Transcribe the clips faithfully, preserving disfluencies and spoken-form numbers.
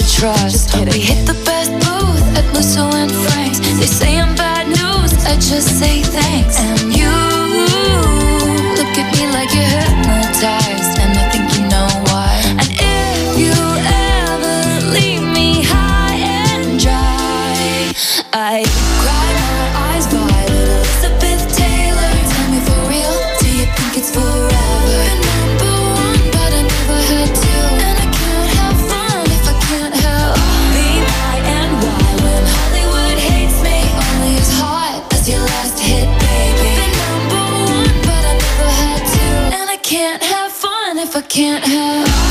to trust. We hit the best booth at Musso and Frank's. They say I'm bad news, I just say thanks. And you look at me like you're hypnotized, and I think you know why. And if you ever leave me high and dry, I cry my eyes violet, Elizabeth Taylor. Tell me for real, do you think it's forever? Been number one, but I never had to. And I can't have fun if I can't help being high and wild when Hollywood hates me. Only as hot as your last hit, baby. Been number one, but I never had to. And I can't have fun if I can't have you.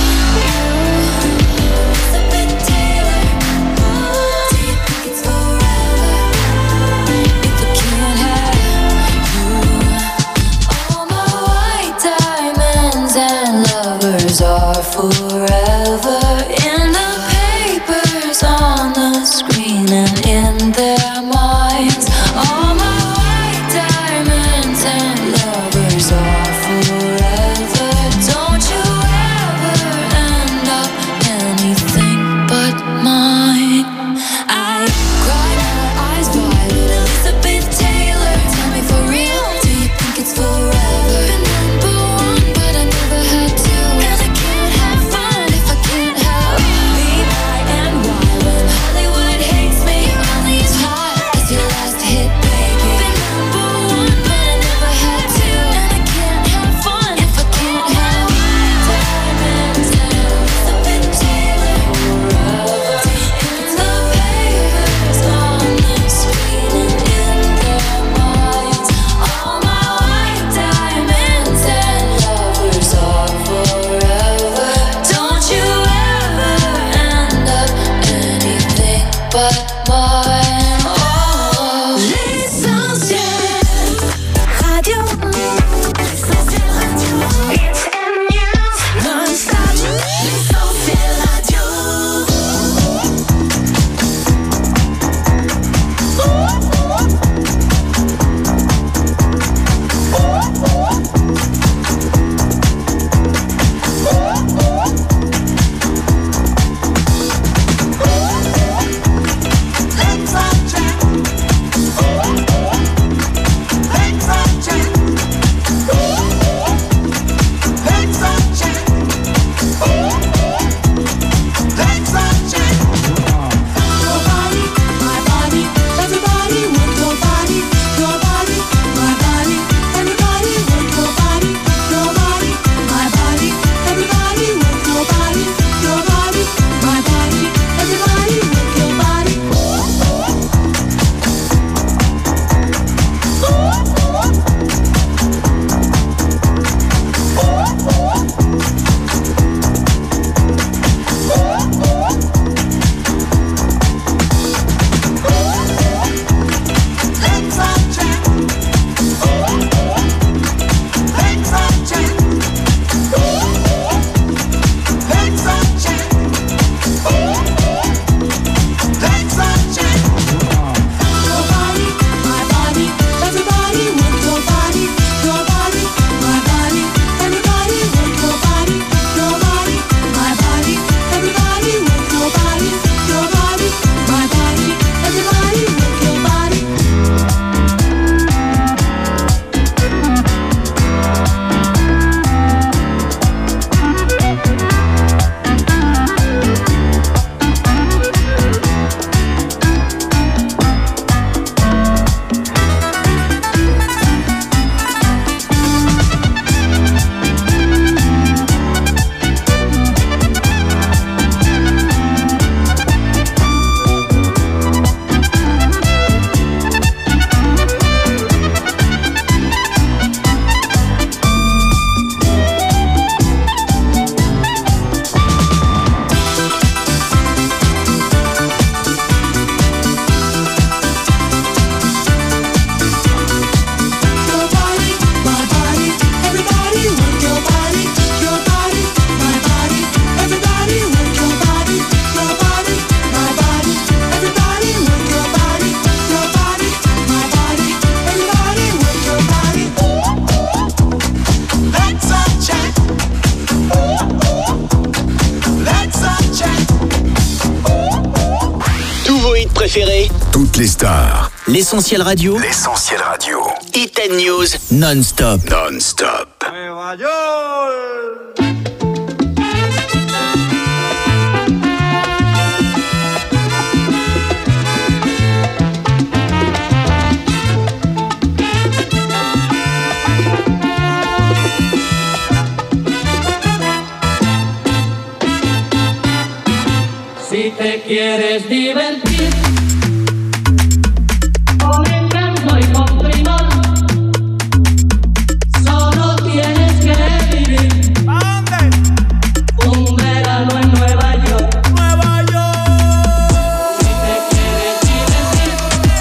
Are forever in the papers, on the screen, and in their minds. All my white diamonds and lovers are forever. Don't you ever end up anything but mine. I cry my eyes violet, Elizabeth Taylor. Tell me for real, do you think it's forever? Been number one, but I never had to. préférés. Toutes les stars. L'Essentiel Radio. L'Essentiel Radio. Hit and News non-stop. Non-stop. Nueva York. Si te quieres divertir con encanto y con primor, solo tienes que vivir. ¿A dónde? Un verano en Nueva York. Nueva York. Si te quieres divertir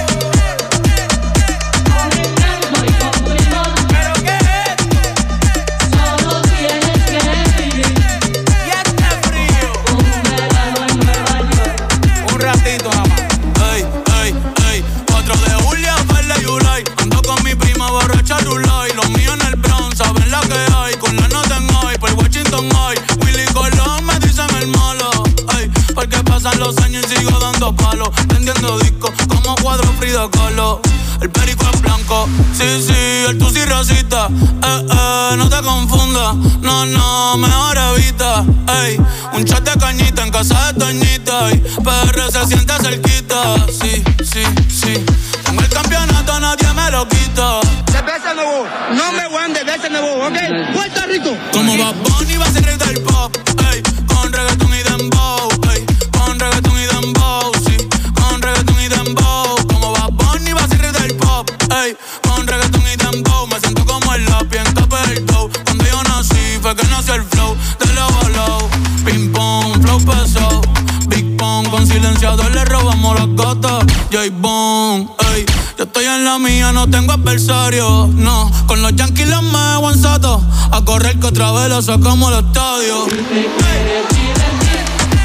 con encanto y con primor, ¿Pero qué es? solo tienes que vivir. Y este frío. Un verano en Nueva York. Un ratito nada más. Ey, ey, ey, cuatro de julio, Verde y Ulay. Ando con mi prima borracha Rulay. Los míos en el Bronx, saben la que hay. Con la nota en hoy, por Washington hoy. Willy Colón me dicen el malo. Ey, porque pasan los años y sigo dando palos. Vendiendo discos como cuadro Frida Kahlo. El perico es blanco, sí, sí, el tusi rosita. Eh, eh, no te confundas, no, no, mejor evita. Ey, un chat de cañita en casa de Toñita. Y P R se siente cerquita, sí, sí, sí. Tengo el campeonato, nadie me lo quita. Cerveza Nuevo, no me voy de cerveza Nuevo, ¿ok? Puerto Rico. Como Bad Bunny va a ser rey del pop, ey, con reggaeton y dembow, ey, con reggaeton y dembow, sí, con reggaeton y dembow. Como Bad Bunny va a ser rey del pop, ey, con reggaeton y dembow. Me siento como el lápiz en capa del dough. Cuando yo nací fue que nació el flow de low a low. Ping pong, flow pesado, Big Pong, con silenciador le robamos las gatas. J-Bone, ey, yo estoy en la mía, no tengo adversario, no. Con los Yankees los me guanzato, a correr que otra vez la sacamos al estadio. Si te quieres divertir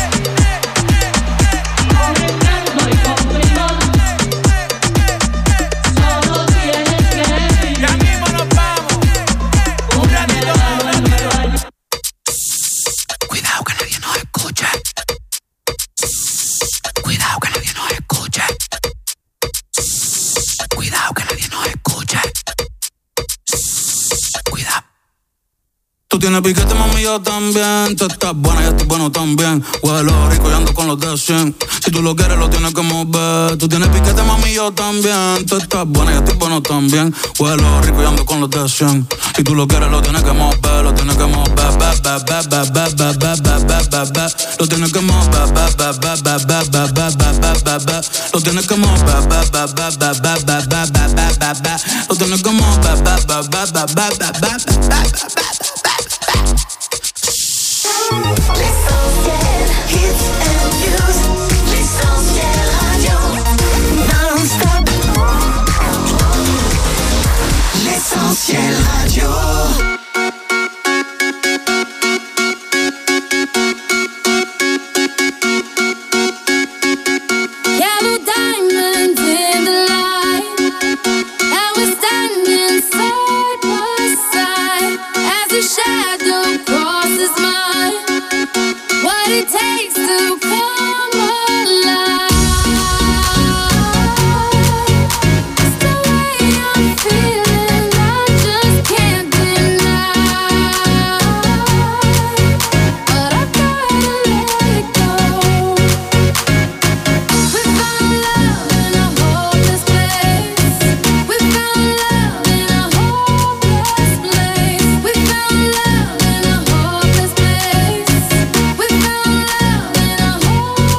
con encanto y con primor, solo tienes que vivir. Ya mismo nos vamos. Un ratito Verano en Nueva York. Cuidado que nadie nos escuche. Cuidado que nadie nos escuche. Cuidado que nadie nos escuche. Cuidado. Tú tienes piquete, mami, yo también. Tú estás buena, yo estoy bueno también. Huelo rico y ando con los de cien. Si tú lo quieres, lo tienes que mover. Tú tienes piquete, mami, yo también. Tú estás buena, yo estoy bueno también. Huelo rico y ando con los de cien. Si tú lo quieres, lo tienes que mover. Lo tienes que mover. Ba, ba, ba, ba, ba, ba, ba, ba, ba, ba, ba. Lo tienes que mover. Ba, ba, ba, ba, ba, ba, ba, ba, ba, ba, ba. Lo tienes que mover. Ba, ba, ba, ba, ba, ba, ba, ba, ba, ba, ba. Lo tienes que mover. Ba, ba, ba, ba, ba, ba, ba, ba, ba, ba. L'essentiel, hits and news. L'essentiel radio. Non-stop. L'essentiel radio. Yellow diamonds in the light, and we're standing side by side as a shadow crosses mine. What it takes to come alive. It's the way I'm feeling, I just can't deny. But I've gotta let it go. We found love in a hopeless place. We found love in a hopeless place. We found love in a hopeless place. We found love in a hopeless place.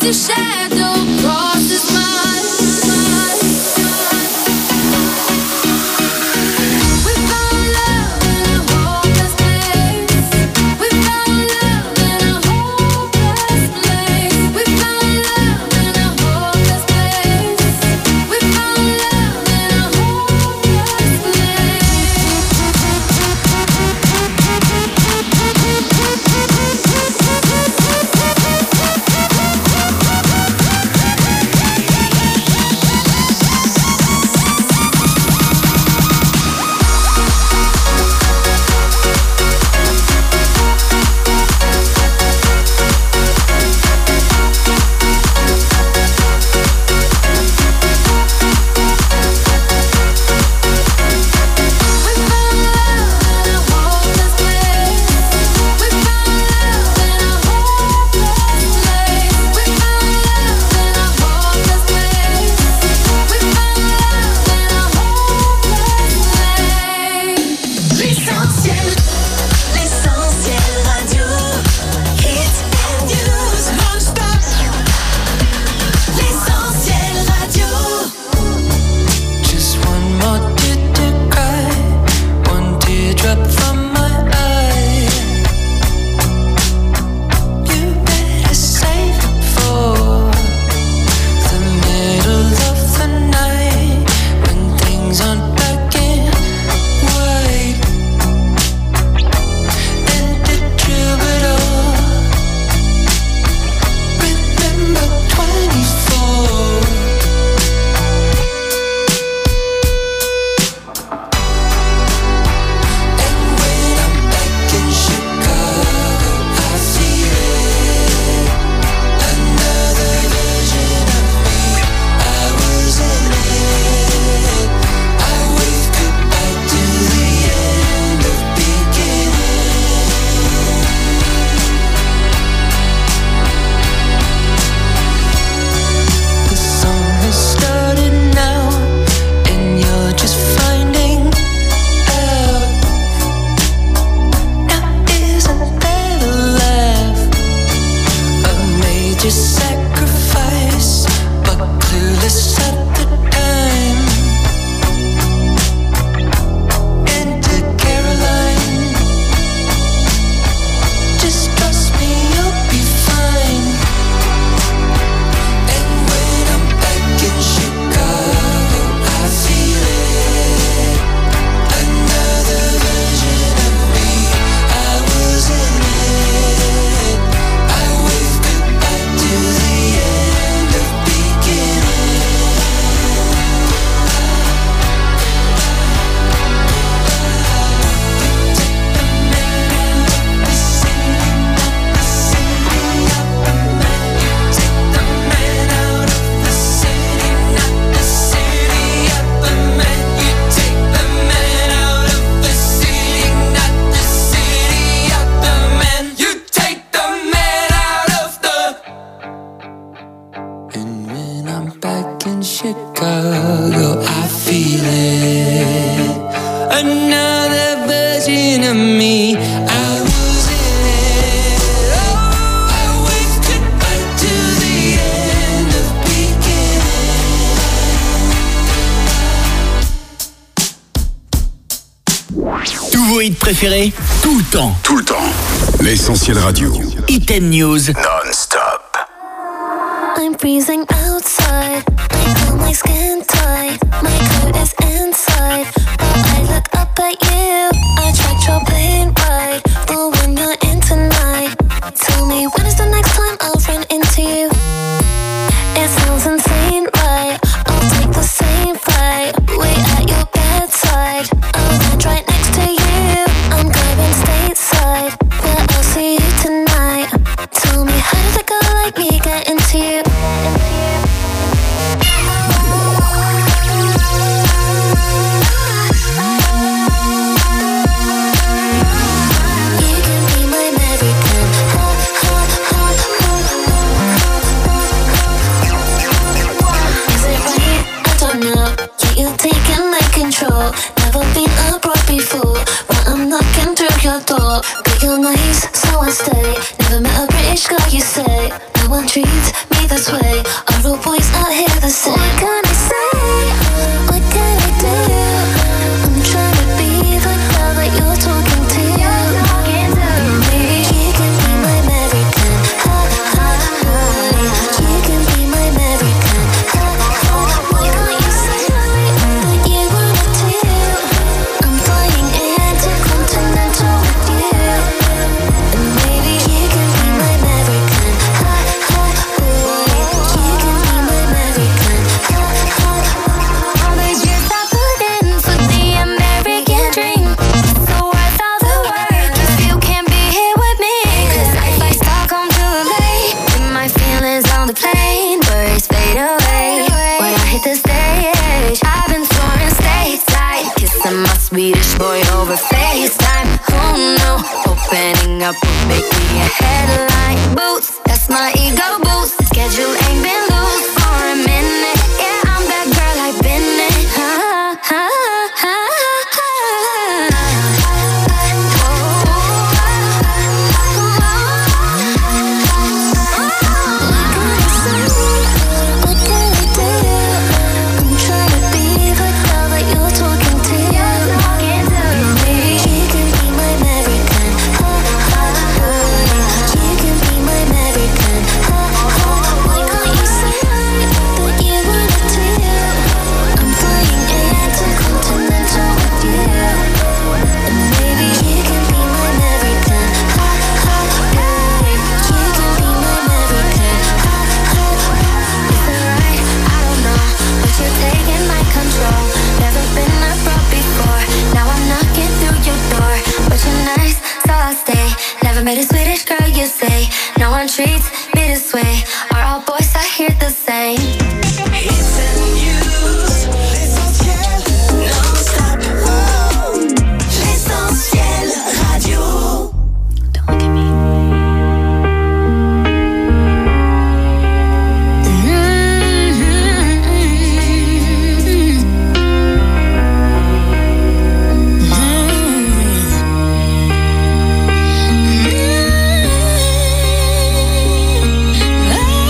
your shadow crosses mine. We found love in a hopeless place. We found love in a hopeless place. We found love in a hopeless place. We found love in a hopeless Chicago, I feel it. Another version of me. I was in it. Oh, I waved goodbye to the end of beginning. Tous vos hits préférés, tout le temps. Tout le temps. L'Essentiel Radio. Hit and News. Non-stop. I'm freezing outside. I feel my skin tight. My coat is inside. But I look up at you. I tracked your plane ride. But when you're in tonight, tell me when is the next time I'll run into you? It sounds insane, right? I'll take the same flight. Wait at your bedside. I'll land right next to you. I'm going stateside. But I'll see you tonight. Tell me how did a girl like me get into you? Never been abroad before, but I'm knocking through your door. But you're nice, so I stay. Never met a British guy, you say. No one treats me the this way. Our rude boys out here the same. What can I say? What can I do? I'm trying to be the girl that you're talking to. Maybe you can be my American. Ha ha ha. You can be my American. Ha ha. Why can't you say that you wanna do? I'm flying intercontinental with you. And maybe you can be my American. Ha ha. You can be my American. Ha ha. All these years I put in for the American dream. So worth all the work if you can't be here with me. 'Cause I fly Stockholm to L A. Get my feelings on the plane. Worries fade away when I hit the stage. I've been touring stateside, kissing my Swedish boy over FaceTime. Oh no, opening up would make me a headline. Boots, that's my ego boost. Schedule ain't been loose for a minute. Yeah, I'm that girl, I've been it. Ha, ha, ha, ha. What can I do? I'm trying to be the girl that you're talking to. Maybe you can be my American. Ha ha ha. You can be my American. Ha ha. Why can't you say that you wanna do? I'm flying intercontinental with you. And maybe you can be my American. Ha ha. You can be my American. Ha ha. Is it right? I don't know, but you're taking my control. Never been abroad before. Now I'm knocking through your door. But you're nice, so I'll stay. Never met a Swedish girl, you say. No one treats me this way. Are all boys I hear the same? Hits and news, l'essentiel, non-stop. Oh, l'essentiel radio. Don't look at me. Oh,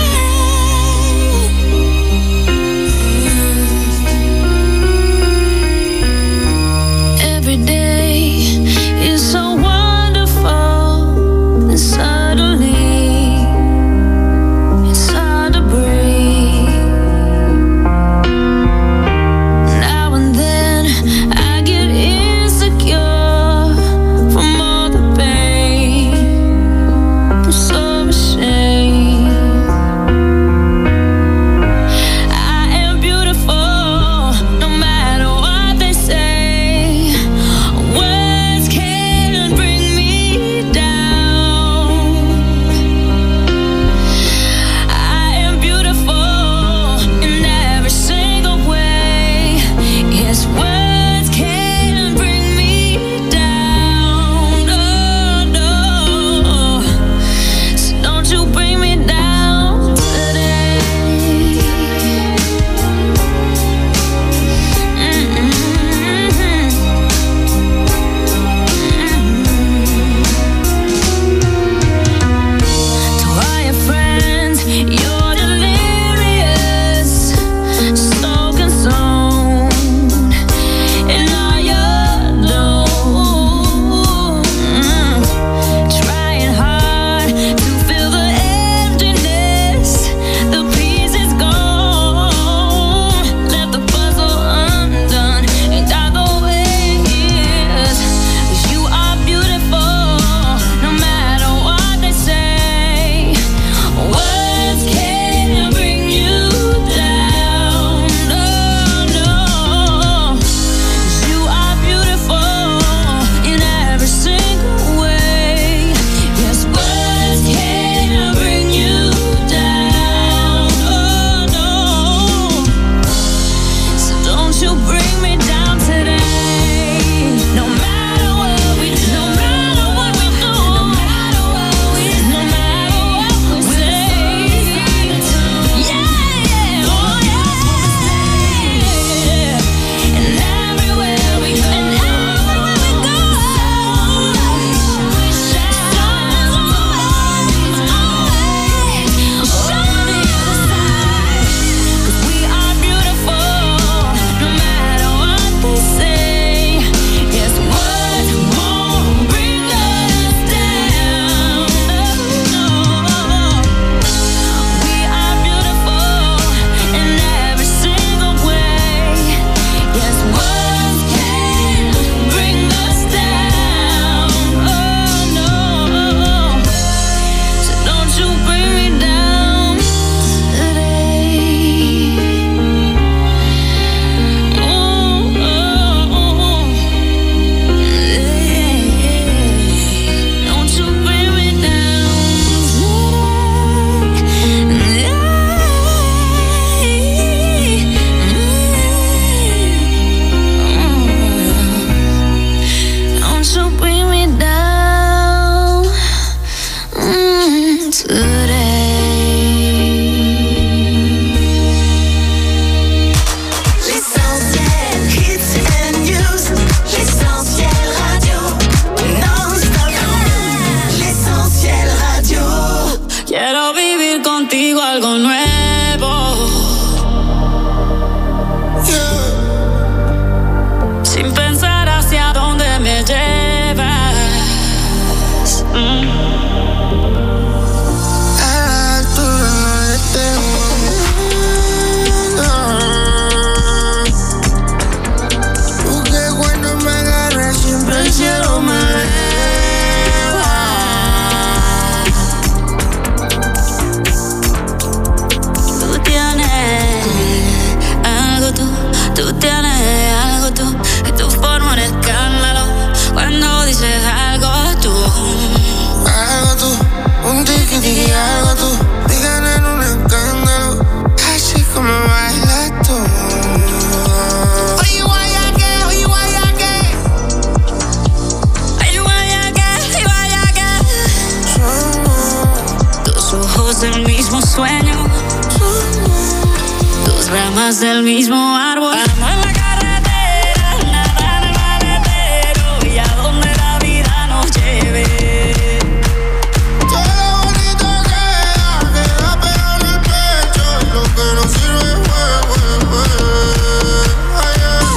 ramas del mismo árbol. Vamos en la carretera, nada en el maletero y a donde la vida nos lleve. Todo lo bonito queda, queda pegado en el pecho y lo que no sirve fue, fue, fue. Ay,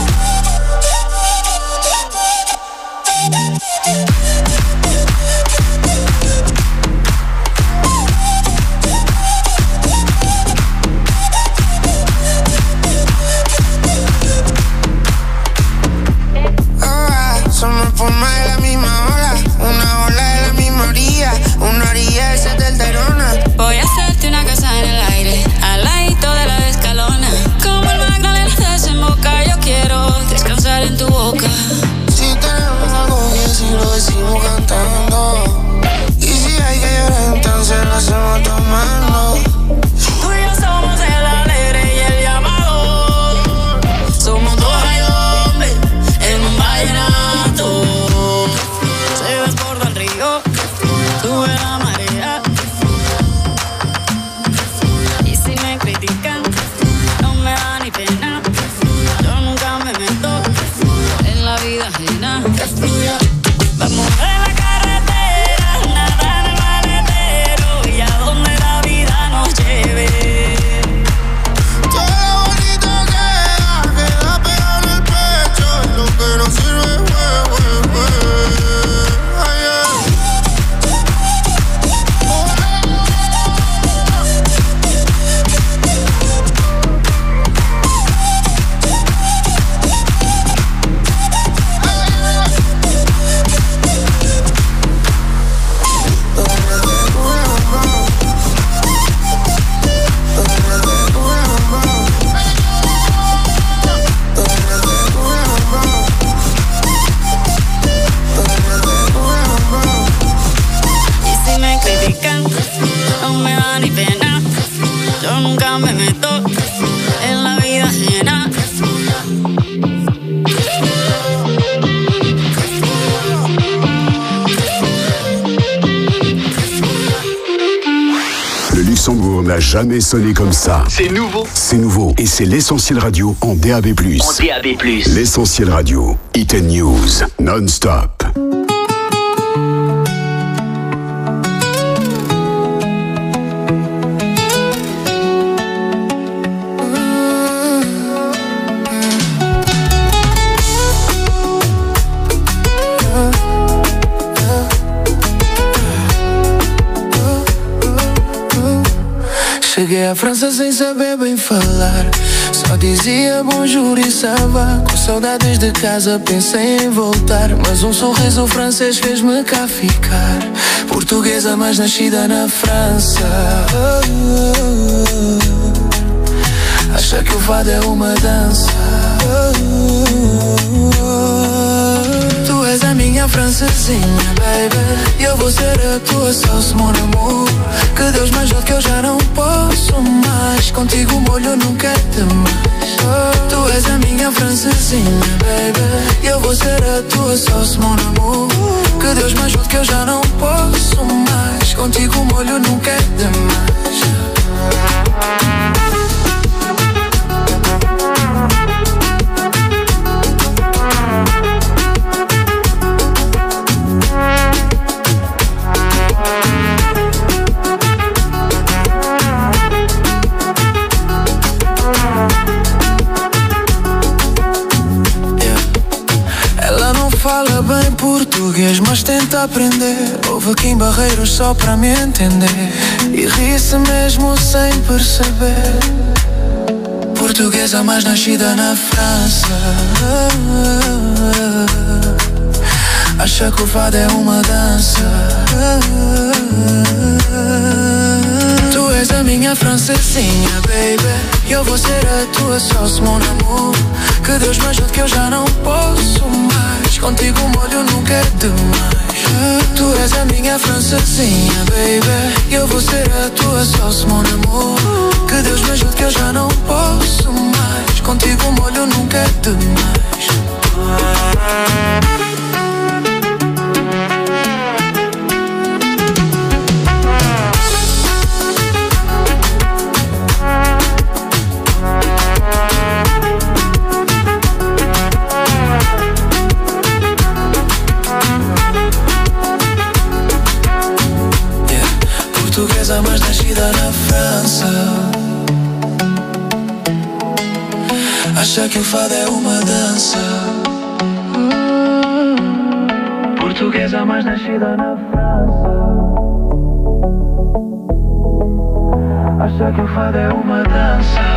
voy a hacerte una casa en el aire, al ladito de la escalona. Como el Magdalena desemboca, yo quiero descansar en tu boca. Si tenemos algo que si lo decimos cantando, y si hay que llorar entonces lo hacemos tomando. Tú y yo somos el alegre y el llamador. Somos dos hombres en un vallenato. Se desborda el río, sube la marea. Y si me critican, no me da ni pena. Yo nunca me meto en la vida ajena. Vamos en la carretera, nada en el maletero y a donde la vida nos lleve. Todo lo bonito queda, queda pegado en el pecho y lo que no sirve fue, fue, fue. Ay, ay. Y si me critican, no me da ni pena. Yo nunca me meto en la vida ajena. Le Luxembourg n'a jamais sonné comme ça. C'est nouveau. C'est nouveau. Et c'est l'Essentiel Radio en D A B plus. En D A B plus. L'Essentiel Radio. Hit and News. Non-stop. Cheguei à França sem saber bem falar, só dizia bonjour e ça va. Com saudades de casa pensei em voltar, mas um sorriso francês fez-me cá ficar. Portuguesa mas nascida na França, acha que o fado é uma dança. Tu és a minha minha francesinha, baby. Eu vou ser a tua sauce, mon amour. Que Deus me ajude que eu já não posso mais. Contigo o molho nunca é demais. Tu és a minha francesinha, baby. Eu vou ser a tua sauce, mon amour. Que Deus me ajude que eu já não posso mais. Contigo o molho nunca é demais. Fala bem português, mas tenta aprender. Houve aqui em Barreiros só pra me entender. E ri-se mesmo sem perceber. Portuguesa mais nascida na França. Acha que o fado é uma dança. Tu és a minha francesinha, baby. Eu vou ser a tua sauce, mon amour. Que Deus me ajude que eu já não posso mais. Contigo o molho nunca é demais. Tu és a minha francesinha, baby. Eu vou ser a tua sauce, mon amour. Que Deus me ajude que eu já não posso mais. Contigo o molho nunca é demais. Portuguesa mais nascida na França. Acha que o fado é uma dança. Portuguesa mais nascida na França. Acha que o fado é uma dança.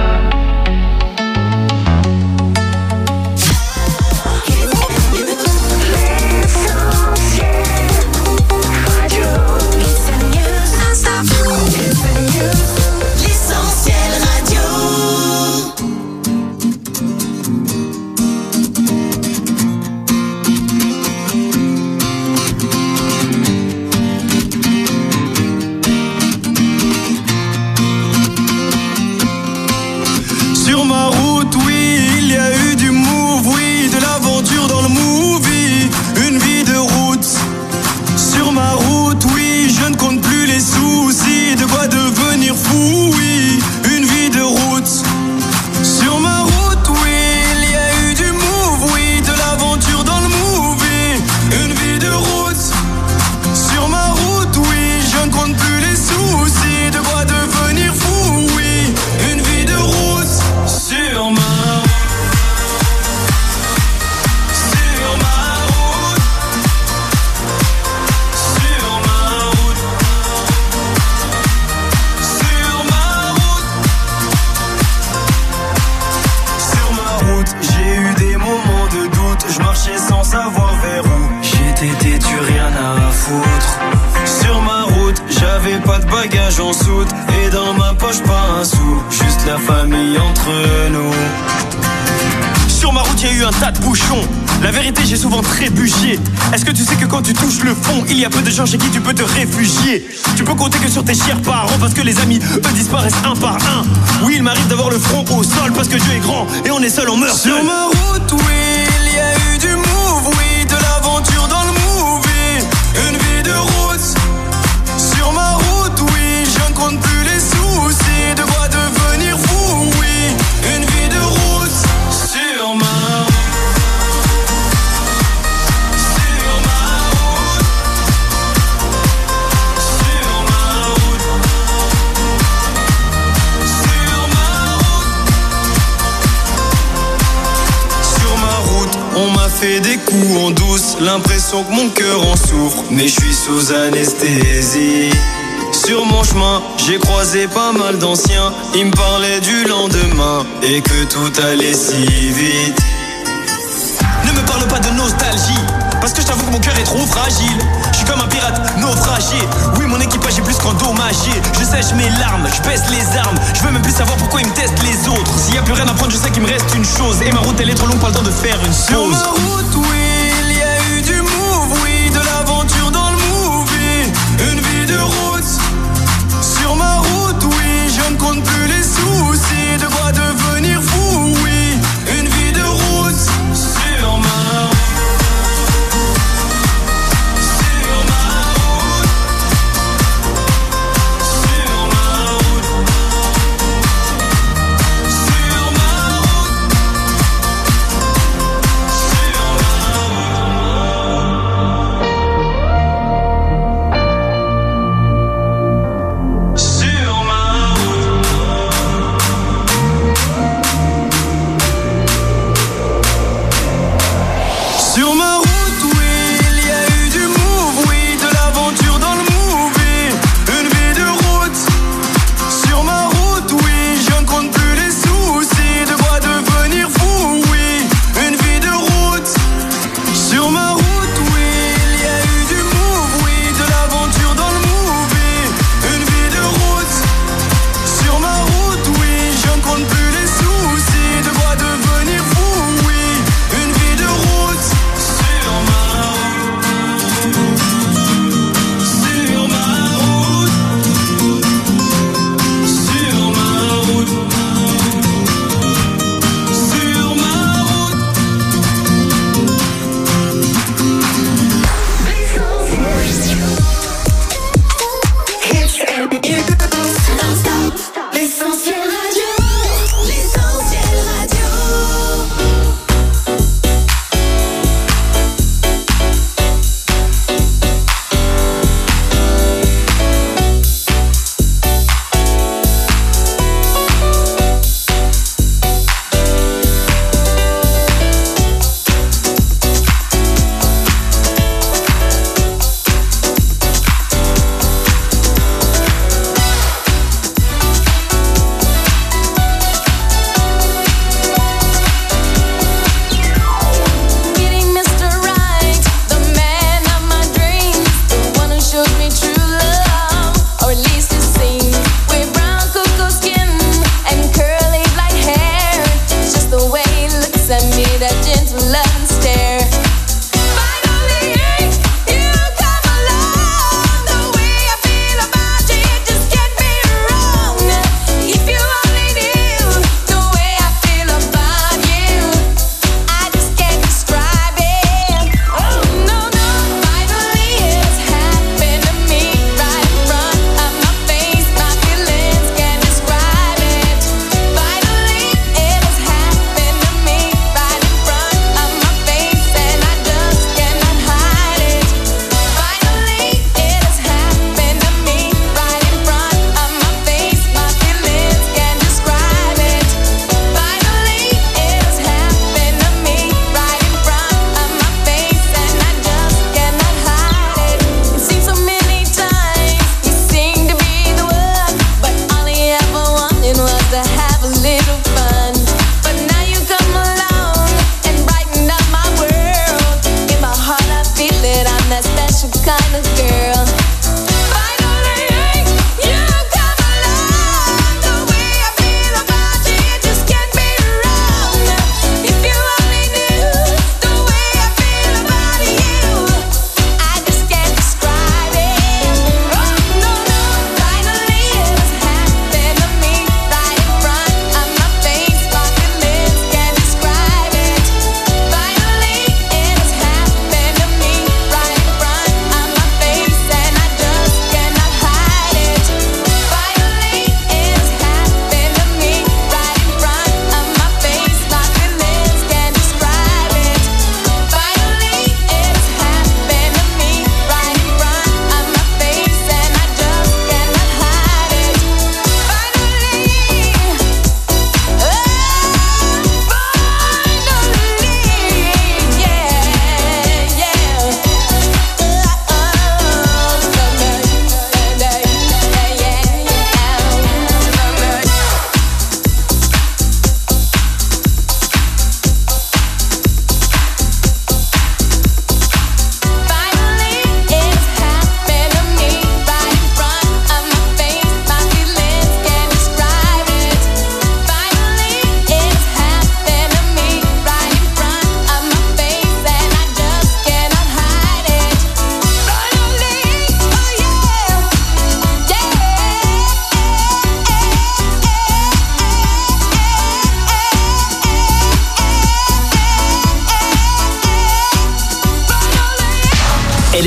En soute et dans ma poche pas un sou, juste la famille entre nous. Sur ma route, il y a eu un tas de bouchons. La vérité, j'ai souvent trébuché. Est-ce que tu sais que quand tu touches le fond, il y a peu de gens chez qui tu peux te réfugier. Tu peux compter que sur tes chers parents, parce que les amis, eux, disparaissent un par un. Oui, il m'arrive d'avoir le front au sol, parce que Dieu est grand et on est seul, on meurt seul. Sur ma route, oui, il y a eu du move, oui, de l'aventure dans le movie. Une vie de route. Sur ma route, oui, je ne compte plus les soucis. De quoi devenir fou, oui. Une vie de route. Sur ma route. On m'a fait des coups en douce, l'impression que mon cœur en souffre, mais je suis sous anesthésie. Sur mon chemin, j'ai croisé pas mal d'anciens, ils me parlaient du lendemain et que tout allait si vite. Ne me parle pas de nostalgie, parce que je t'avoue que mon cœur est trop fragile. Je suis comme un pirate naufragé. Oui, mon équipage est plus qu'endommagé. Je sèche mes larmes, je baisse les armes. Je veux même plus savoir pourquoi ils me testent les autres. S'il y a plus rien à prendre, je sais qu'il me reste une chose. Et ma route elle est trop longue, pas le temps de faire une pause. Sur ma route, oui, il y a eu du mou.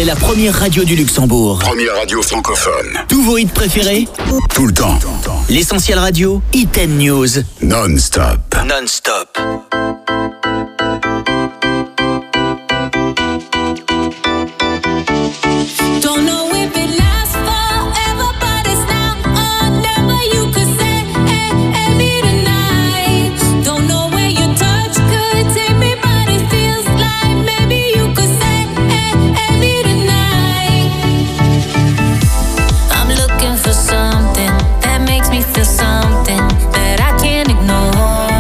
la première radio du Luxembourg. Première radio francophone. Tous vos hits préférés? Tout le temps. L'Essentiel Radio, Hit and News. Non-stop. Non-stop. Don't know if it lasts forever, but it's now or never. You could say, hey, hey, me tonight. Don't know where your touch could take me, but it feels like maybe you could say, hey, hey, me tonight. I'm looking for something that makes me feel something that I can't ignore.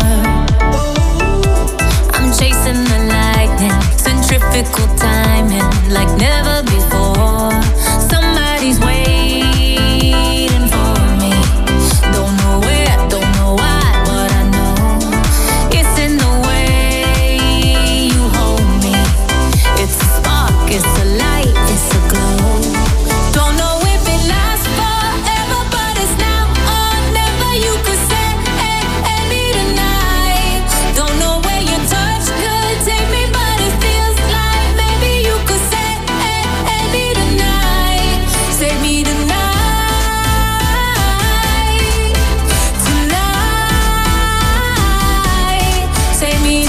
I'm chasing the lightning, centrifugal timing like never before. Somebody's waiting for me. Don't know where, don't know why, but I know it's in the way you hold me. It's a spark, it's a light, it's a glow. Don't know if it lasts forever, but it's now or never. You could say, hey, hey, me tonight. Don't know where your touch could take me, but it feels like maybe you could say, hey, hey, me tonight. Say me tonight. Tonight. Say me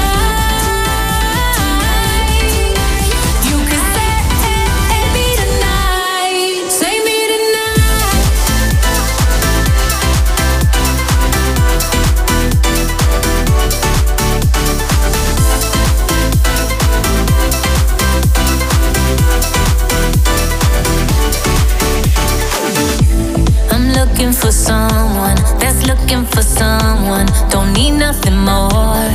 tonight. You could say, hey, hey, me tonight. Say me tonight. I'm looking for someone that's looking for someone. Don't need nothing more.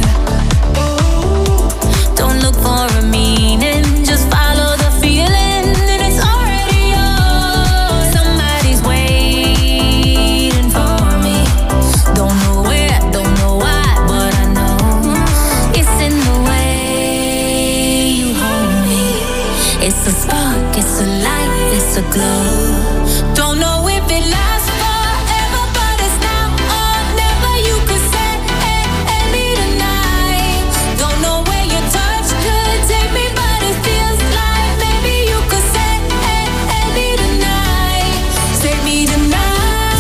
Don't look for a meaning, just follow the feeling, and it's already yours. Somebody's waiting for me. Don't know where, don't know why, but I know it's in the way you hold me. It's a spark, it's a light, it's a glow. Don't know if it lasts forever, but it's now or never. You could say, hey, hey, me tonight. Don't know where your touch could take me, but it feels like maybe you could say, hey, hey, me tonight. Say me tonight.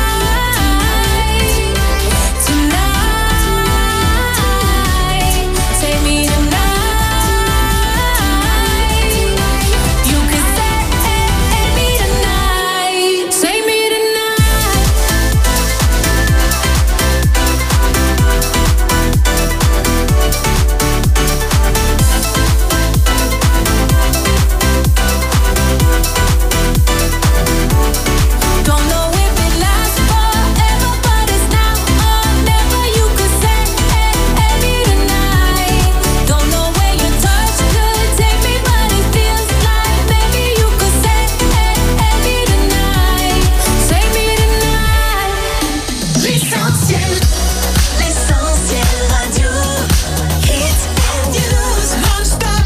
Tonight. Say me tonight. You could say, hey, hey, me tonight. Say me tonight. Don't know if it lasts forever, but it's now or never. You could say, hey, hey, me tonight. Don't know where your touch could take me, but it feels like maybe you could say, hey, hey, me tonight. Say me tonight. L'essentiel, l'essentiel radio, hit and news, non-stop.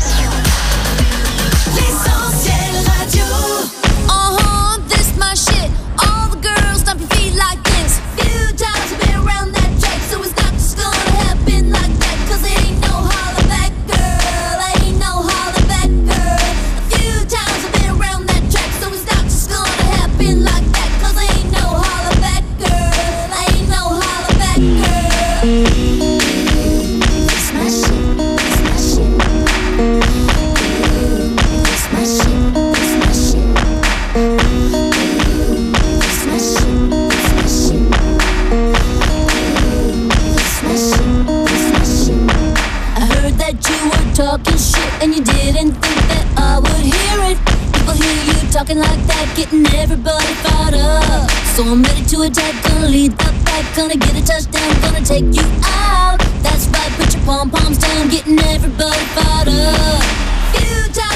L'essentiel radio. Uh-huh, this my shit. All the girls stomp your feet like this. Few times I've been around that track, so it's not just gonna happen like that. 'Cause it ain't no holler back, girl. Ain't no holler back, girl. A few times I've been around that track, so it's not just gonna happen like that. 'Cause it ain't no holler back, girl. Ain't no holler back, girl. It's my shit, it's my shit. It's my shit, it's my shit. It's my shit, it's my shit. It's my shit, it's my shit. I heard that you were talking shit and you didn't think that I would hear it. People hear you talking like that, getting everybody fired up. So I'm ready to attack, gonna lead the pack, gonna get a touchdown, gonna take you out. That's right, put your pom-poms down, getting everybody fired up. Few times